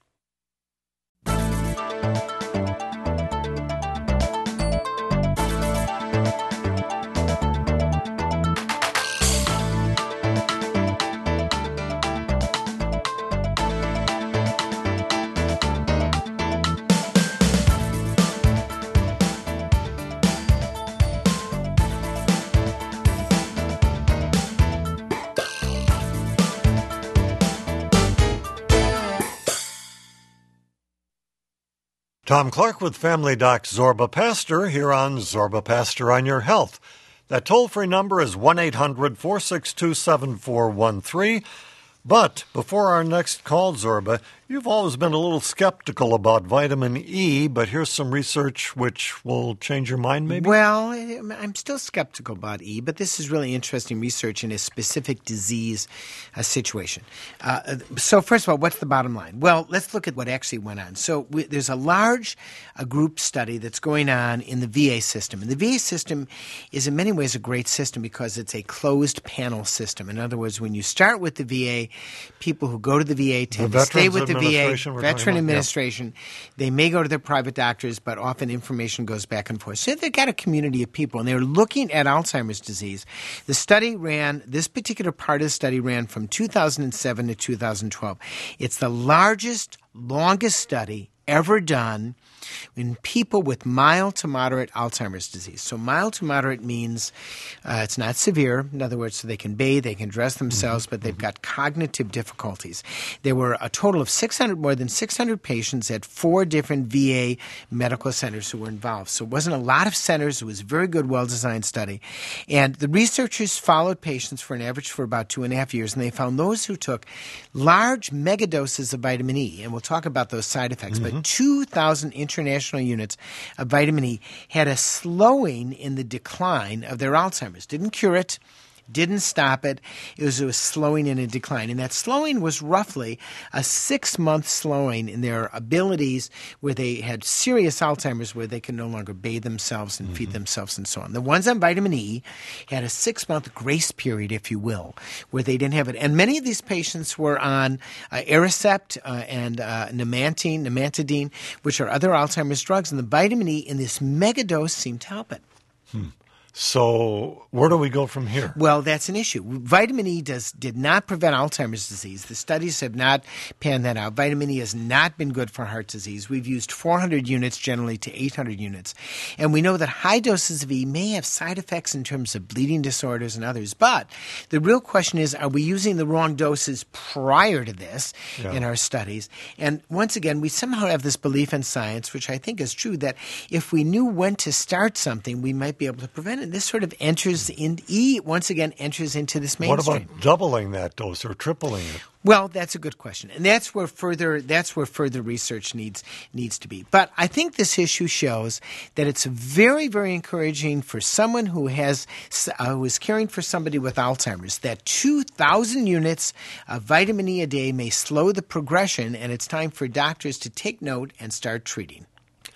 Tom Clark with Family Doc Zorba Pastor here on Zorba Pastor on Your Health. That toll-free number is one eight hundred four six two seven four one three. But before our next call, Zorba, you've always been a little skeptical about vitamin E, but here's some research which will change your mind, maybe? Well, I'm still skeptical about E, but this is really interesting research in a specific disease uh, situation. Uh, so first of all, what's the bottom line? Well, let's look at what actually went on. So we, there's a large a group study that's going on in the V A system. And the V A system is in many ways a great system because it's a closed panel system. In other words, when you start with the V A, people who go to the V A tend the to stay with the V A, Veteran about, Administration. Yeah. They may go to their private doctors, but often information goes back and forth. So they've got a community of people, and they're looking at Alzheimer's disease. The study ran, this particular part of the study ran from two thousand seven to two thousand twelve. It's the largest, longest study ever done in people with mild to moderate Alzheimer's disease. So mild to moderate means uh, it's not severe. In other words, so they can bathe, they can dress themselves, mm-hmm. but they've got cognitive difficulties. There were a total of six hundred, more than six hundred patients at four different V A medical centers who were involved. So it wasn't a lot of centers. It was a very good, well-designed study. And the researchers followed patients for an average for about two and a half years, and they found those who took large megadoses of vitamin E, and we'll talk about those side effects, mm-hmm. but two thousand international units of vitamin E had a slowing in the decline of their Alzheimer's. Didn't cure it, didn't stop it. It was, it was slowing in a decline. And that slowing was roughly a six-month slowing in their abilities where they had serious Alzheimer's where they could no longer bathe themselves and mm-hmm. feed themselves and so on. The ones on vitamin E had a six-month grace period, if you will, where they didn't have it. And many of these patients were on uh, Aricept uh, and uh, Namantine, Namantadine, which are other Alzheimer's drugs. And the vitamin E in this megadose seemed to help it. Hmm. So where do we go from here? Well, that's an issue. Vitamin E does did not prevent Alzheimer's disease. The studies have not panned that out. Vitamin E has not been good for heart disease. We've used four hundred units generally to eight hundred units. And we know that high doses of E may have side effects in terms of bleeding disorders and others. But the real question is, are we using the wrong doses prior to this yeah. in our studies? And once again, we somehow have this belief in science, which I think is true, that if we knew when to start something, we might be able to prevent it. This sort of enters in E once again enters into this mainstream. What about doubling that dose or tripling it? Well, that's a good question, and that's where further that's where further research needs needs to be. But I think this issue shows that it's very, very encouraging for someone who has uh, who is caring for somebody with Alzheimer's that two thousand units of vitamin E a day may slow the progression, and it's time for doctors to take note and start treating.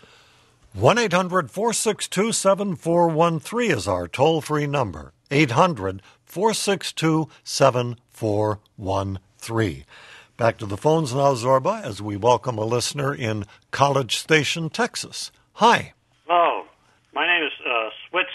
one eight hundred four six two seven four one three is our toll-free number. eight hundred four six two seven four one three. Back to the phones now, Zorba, as we welcome a listener in College Station, Texas. Hi. Hello. My name is uh, Switzer.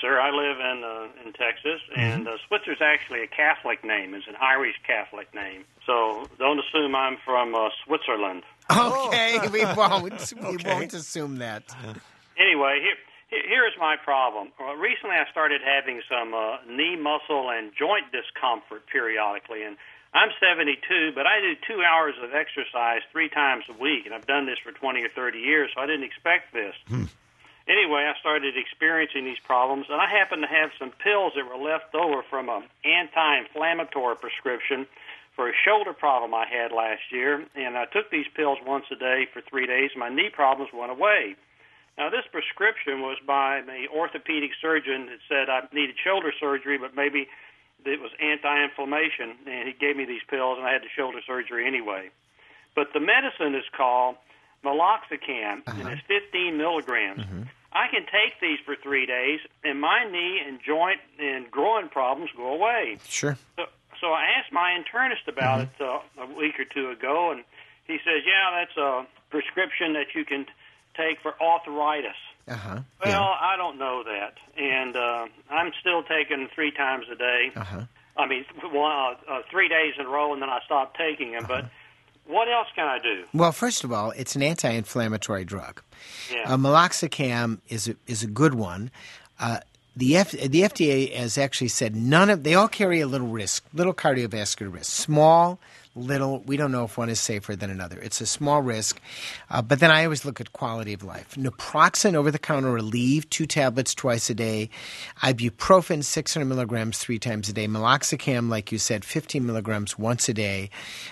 Switzer. I live in uh, in Texas, and uh, Switzer's actually a Catholic name. It's an Irish Catholic name. So don't assume I'm from uh, Switzerland. Okay, we won't. We Okay. won't assume that. Anyway, here here is my problem. Well, recently, I started having some uh, knee muscle and joint discomfort periodically, and I'm seventy-two, but I do two hours of exercise three times a week, and I've done this for twenty or thirty years, so I didn't expect this. Hmm. Anyway, I started experiencing these problems, and I happen to have some pills that were left over from an anti-inflammatory prescription for a shoulder problem I had last year, and I took these pills once a day for three days, and my knee problems went away. Now, this prescription was by an orthopedic surgeon that said I needed shoulder surgery, but maybe it was anti-inflammation, and he gave me these pills, and I had the shoulder surgery anyway. But the medicine is called Meloxicam, uh-huh. and it's fifteen milligrams. Mm-hmm. I can take these for three days, and my knee and joint and groin problems go away. Sure. So, so I asked my internist about mm-hmm. it uh, a week or two ago, and he says, yeah, that's a prescription that you can take for arthritis. Uh-huh. Well, yeah. I don't know that, and uh, I'm still taking three times a day. Uh-huh. I mean, well, uh, uh, three days in a row, and then I stopped taking them. Uh-huh. But what else can I do? Well, first of all, it's an anti-inflammatory drug. Yeah. Uh, Meloxicam is a, is a good one. Uh, the F, the F D A has actually said none of they all carry a little risk, little cardiovascular risk, small. Little, we don't know if one is safer than another. It's a small risk, uh, but then I always look at quality of life. Naproxen over-the-counter relief, two tablets twice a day. Ibuprofen, six hundred milligrams three times a day. Meloxicam, like you said, fifteen milligrams once a day.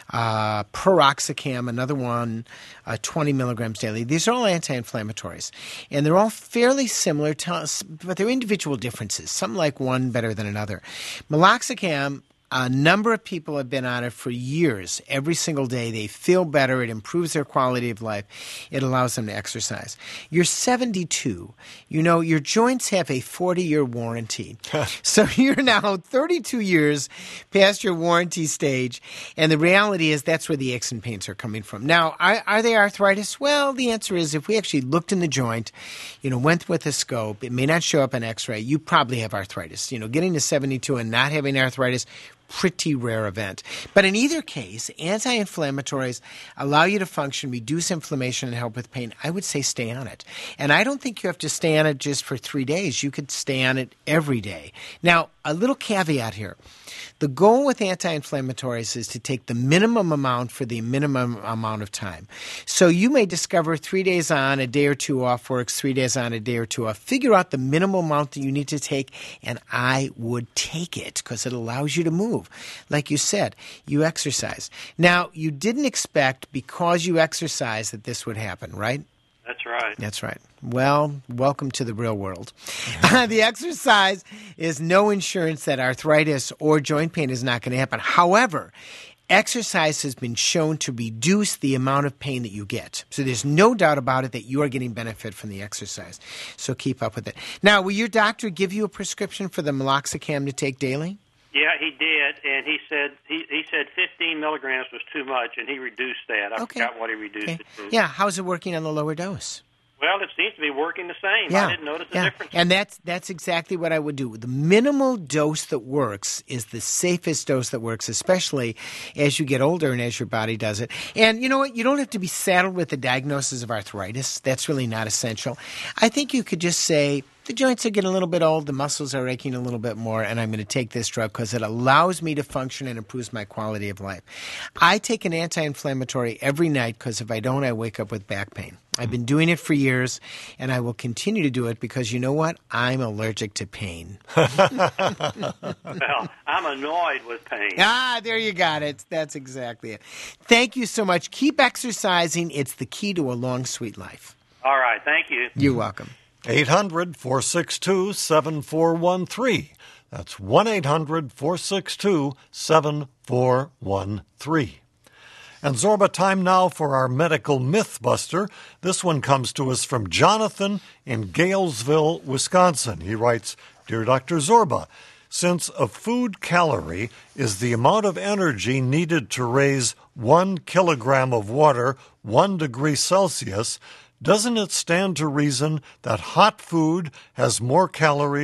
Uh, Piroxicam, another one, uh, twenty milligrams daily. These are all anti-inflammatories, and they're all fairly similar, to us, but they're individual differences. Some like one better than another. Meloxicam, a number of people have been on it for years. Every single day, they feel better. It improves their quality of life. It allows them to exercise. You're seventy-two. You know, your joints have a forty-year warranty. So you're now thirty-two years past your warranty stage, and the reality is that's where the aches and pains are coming from. Now, are, are they arthritis? Well, the answer is if we actually looked in the joint, you know, went with a scope, it may not show up on x-ray, you probably have arthritis. You know, getting to seventy-two and not having arthritis, pretty rare event. But in either case, anti-inflammatories allow you to function, reduce inflammation, and help with pain. I would say stay on it. And I don't think you have to stay on it just for three days. You could stay on it every day. Now, a little caveat here. The goal with anti-inflammatories is to take the minimum amount for the minimum amount of time. So you may discover three days on, a day or two off works, three days on, a day or two off. Figure out the minimum amount that you need to take, and I would take it because it allows you to move. Like you said, you exercise. Now, you didn't expect because you exercise that this would happen, right? That's right. That's right. Well, welcome to the real world. The exercise is no insurance that arthritis or joint pain is not going to happen. However, exercise has been shown to reduce the amount of pain that you get. So there's no doubt about it that you are getting benefit from the exercise. So keep up with it. Now, will your doctor give you a prescription for the Meloxicam to take daily? Yeah, he did, and he said he, he said fifteen milligrams was too much, and he reduced that. I Okay. forgot what he reduced Okay. it to. Yeah, how's it working on the lower dose? Well, it seems to be working the same. Yeah. I didn't notice the yeah. difference. And that's that's exactly what I would do. The minimal dose that works is the safest dose that works, especially as you get older and as your body does it. And you know what? You don't have to be saddled with the diagnosis of arthritis. That's really not essential. I think you could just say, the joints are getting a little bit old, the muscles are aching a little bit more, and I'm going to take this drug because it allows me to function and improves my quality of life. I take an anti-inflammatory every night because if I don't, I wake up with back pain. I've been doing it for years, and I will continue to do it because you know what? I'm allergic to pain. Well, I'm annoyed with pain. Ah, there you got it. That's exactly it. Thank you so much. Keep exercising. It's the key to a long, sweet life. All right, thank you. You're welcome. eight hundred, four six two, seven four one three. That's one eight hundred, four six two, seven four one three. And Zorba, time now for our medical myth buster. This one comes to us from Jonathan in Galesville, Wisconsin. He writes, Dear Doctor Zorba, since a food calorie is the amount of energy needed to raise one kilogram of water one degree Celsius, doesn't it stand to reason that hot food has more calories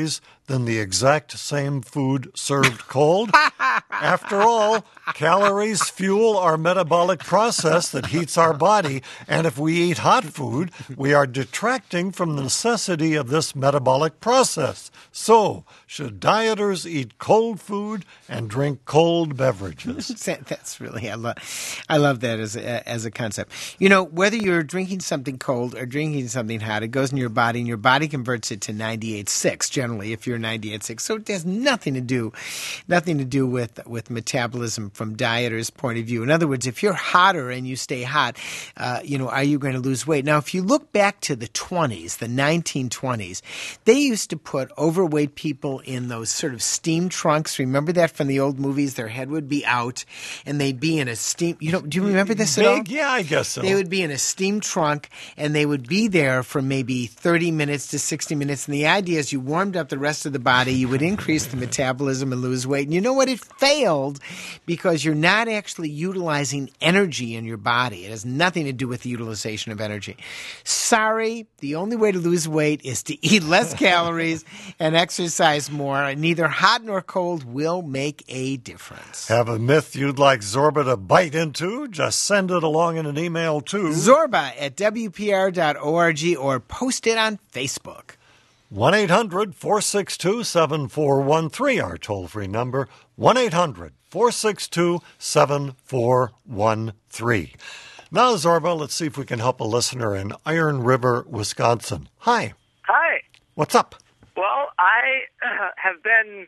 than the exact same food served cold? After all, calories fuel our metabolic process that heats our body, and if we eat hot food, we are detracting from the necessity of this metabolic process. So, should dieters eat cold food and drink cold beverages? That's really, I love, I love that as a, as a concept. You know, whether you're drinking something cold or drinking something hot, it goes in your body, and your body converts it to ninety-eight point six generally if you're ninety-eight point six. So it has nothing to do, nothing to do with, with metabolism from dieters' point of view. In other words, if you're hotter and you stay hot, uh, you know, are you going to lose weight? Now, if you look back to the twenties, the nineteen twenties, they used to put overweight people in those sort of steam trunks. Remember that from the old movies? Their head would be out, and they'd be in a steam. You know, do you remember this at all? Yeah, I guess so. They would be in a steam trunk, and they would be there for maybe thirty minutes to sixty minutes. And the idea is, you warmed up the rest of the body, you would increase the metabolism and lose weight. And you know what? It failed because you're not actually utilizing energy in your body. It has nothing to do with the utilization of energy. Sorry, the only way to lose weight is to eat less calories and exercise more. Neither hot nor cold will make a difference. Have a myth you'd like Zorba to bite into? Just send it along in an email to Zorba at W P R dot org or post it on Facebook. one eight hundred four six two seven four one three, our toll-free number, one eight hundred four six two seven four one three. Now, Zorba, let's see if we can help a listener in Iron River, Wisconsin. Hi. Hi. What's up? Well, I uh, have been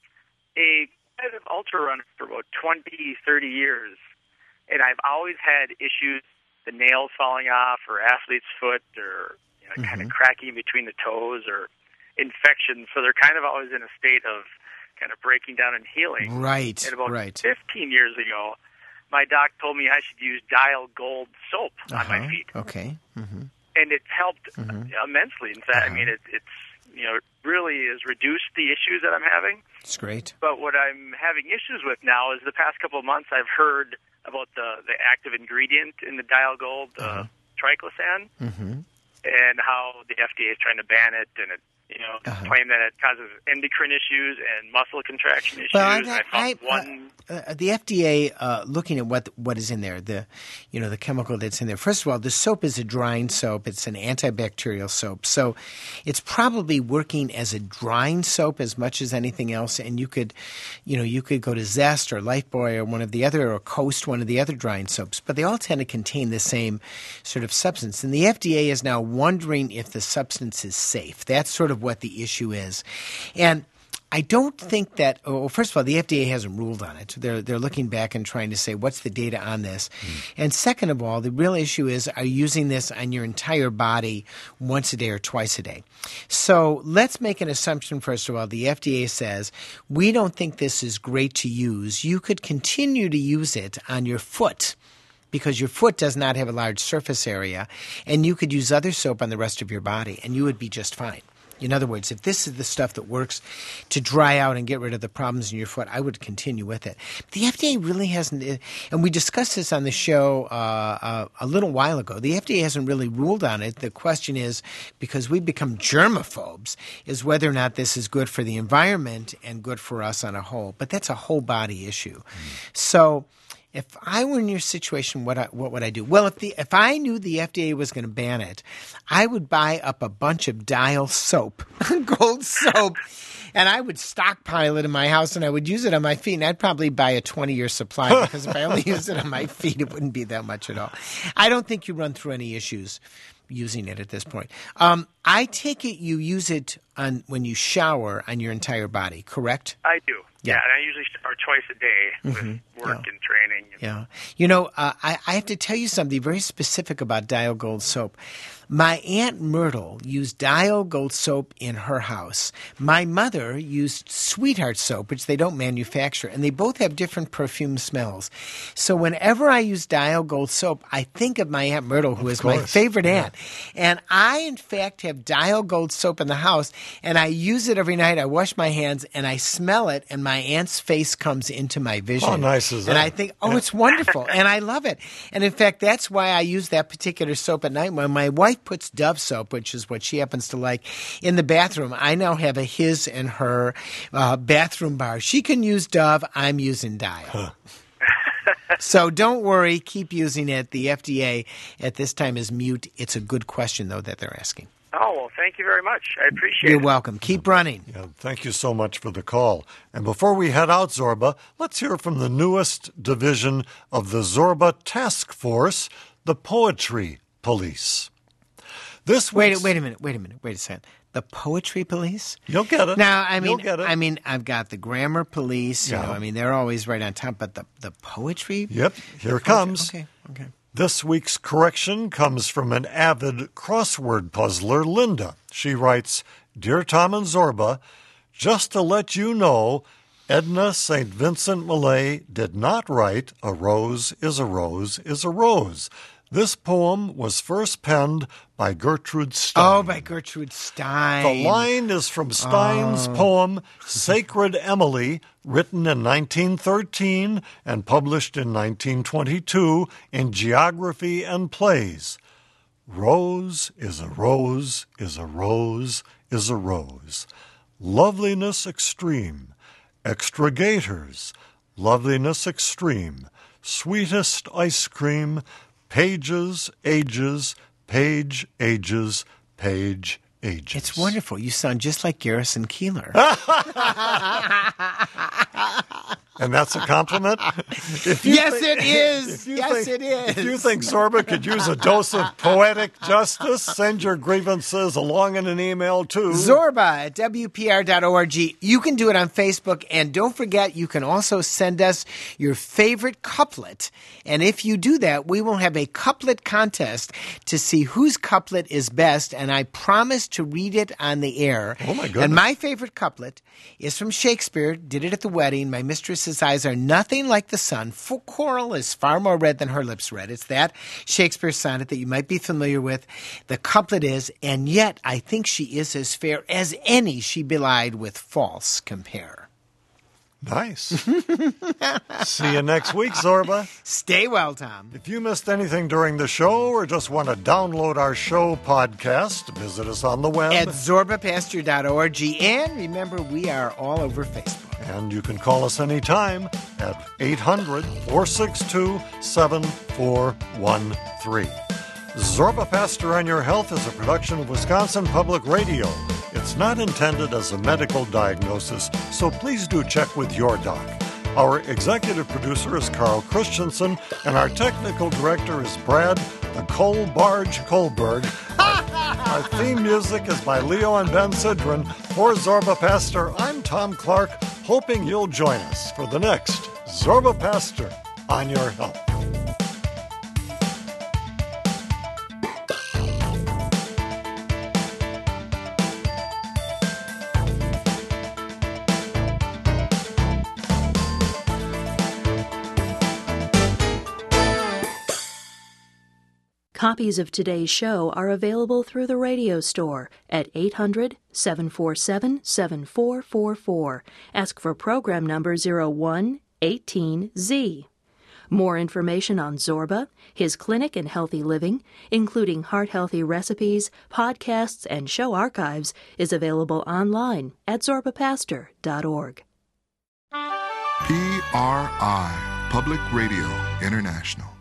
a competitive ultra runner for about twenty, thirty years, and I've always had issues, the nails falling off or athlete's foot or you know, mm-hmm. kind of cracking between the toes or infections. So they're kind of always in a state of kind of breaking down and healing. Right, and about right. fifteen years ago, my doc told me I should use Dial Gold soap uh-huh. on my feet. Okay. Mm-hmm. And it's helped mm-hmm. immensely. In fact, uh-huh. I mean, it, it's, you know, really has reduced the issues that I'm having. It's great. But what I'm having issues with now is the past couple of months I've heard about the, the active ingredient in the Dial Gold, uh, uh-huh. triclosan, mm-hmm. and how the F D A is trying to ban it, and it, you know, uh-huh. claim that it causes endocrine issues and muscle contraction issues. Well, I, I, I found one. Uh, uh, the F D A, uh, looking at what what is in there, the you know the chemical that's in there. First of all, the soap is a drying soap. It's an antibacterial soap, so it's probably working as a drying soap as much as anything else. And you could, you know, you could go to Zest or Lifebuoy or one of the other, or Coast, one of the other drying soaps, but they all tend to contain the same sort of substance. And the F D A is now wondering if the substance is safe. That's sort of what the issue is, and I don't think that. Oh, first of all, the F D A hasn't ruled on it. They're they're looking back and trying to say what's the data on this. Mm. And second of all, the real issue is, are you using this on your entire body once a day or twice a day? So let's make an assumption. First of all, the F D A says we don't think this is great to use. You could continue to use it on your foot, because your foot does not have a large surface area, and you could use other soap on the rest of your body, and you would be just fine. In other words, if this is the stuff that works to dry out and get rid of the problems in your foot, I would continue with it. The F D A really hasn't, and we discussed this on the show uh, uh, a little while ago, the F D A hasn't really ruled on it. The question is, because we've become germaphobes, is whether or not this is good for the environment and good for us on a whole. But that's a whole body issue. Mm. So if I were in your situation, what I, what would I do? Well, if the if I knew the F D A was going to ban it, I would buy up a bunch of Dial soap, gold soap, and I would stockpile it in my house, and I would use it on my feet, and I'd probably buy a twenty-year supply, because if I only used it on my feet, it wouldn't be that much at all. I don't think you run through any issues using it at this point. Um, I take it you use it on when you shower on your entire body, correct? I do. Yeah, yeah and I usually shower twice a day mm-hmm. with work yeah. and training. Yeah. You know, uh, I, I have to tell you something very specific about Dial Gold soap. My Aunt Myrtle used Dial Gold soap in her house. My mother used Sweetheart soap, which they don't manufacture, and they both have different perfume smells. So whenever I use Dial Gold soap, I think of my Aunt Myrtle, who is my favorite aunt. And I, in fact, have Dial Gold soap in the house, and I use it every night. I wash my hands, and I smell it, and my aunt's face comes into my vision. How nice is that? And I think, oh, it's wonderful, and I love it. And in fact, that's why I use that particular soap at night. When my wife puts Dove soap, which is what she happens to like, in the bathroom, I now have a his and her uh, bathroom bar. She can use Dove. I'm using Dial. Huh. So don't worry. Keep using it. The F D A at this time is mute. It's a good question, though, that they're asking. Oh, well, thank you very much. I appreciate You're it. You're welcome. Keep running. Yeah, thank you so much for the call. And before we head out, Zorba, let's hear from the newest division of the Zorba Task Force, the Poetry Police. This wait, wait a minute. Wait a minute. Wait a second. The Poetry Police? You'll get it. Now, I mean, You'll get it. I mean, I've got the Grammar Police. You yeah. know, I mean, they're always right on top. But the the Poetry? Yep. Here it comes. Okay. Okay. This week's correction comes from an avid crossword puzzler, Linda. She writes, Dear Tom and Zorba, just to let you know, Edna Saint Vincent Millay did not write A Rose is a Rose is a Rose. This poem was first penned by Gertrude Stein. Oh, by Gertrude Stein. The line is from Stein's oh. poem Sacred Emily, written in nineteen thirteen and published in nineteen twenty-two in Geography and Plays. Rose is a rose is a rose is a rose. Loveliness extreme. Extrigators. Loveliness extreme. Sweetest ice cream. Pages, ages, page, ages, page, ages. It's wonderful. You sound just like Garrison Keillor. And that's a compliment? If you yes, think, it is. Yes, think, it is. If you think Zorba could use a dose of poetic justice, send your grievances along in an email to Zorba at W P R dot org. You can do it on Facebook. And don't forget, you can also send us your favorite couplet. And if you do that, we will have a couplet contest to see whose couplet is best. And I promise to read it on the air. Oh, my goodness. And my favorite couplet is from Shakespeare. Did it at the wedding. My mistress's eyes are nothing like the sun. Full coral is far more red than her lips red. It's that Shakespeare sonnet that you might be familiar with. The couplet is, and yet I think she is as fair as any she belied with false compare. Nice. See you next week, Zorba. Stay well, Tom. If you missed anything during the show or just want to download our show podcast, visit us on the web at Zorba Pastor dot org. And remember, we are all over Facebook. And you can call us anytime at eight hundred, four six two, seven four one three. Zorba Pastor on Your Health is a production of Wisconsin Public Radio. It's not intended as a medical diagnosis, so please do check with your doc. Our executive producer is Carl Christensen, and our technical director is Brad the Coal Barge Kohlberg. Our, our theme music is by Leo and Ben Sidran. For Zorba Pastor, I'm Tom Clark, hoping you'll join us for the next Zorba Pastor on Your Health. Copies of today's show are available through the radio store at eight hundred, seven four seven, seven four four four. Ask for program number zero one eighteen Z. More information on Zorba, his clinic and healthy living, including heart-healthy recipes, podcasts, and show archives, is available online at Zorba Pastor dot org. P R I, Public Radio International.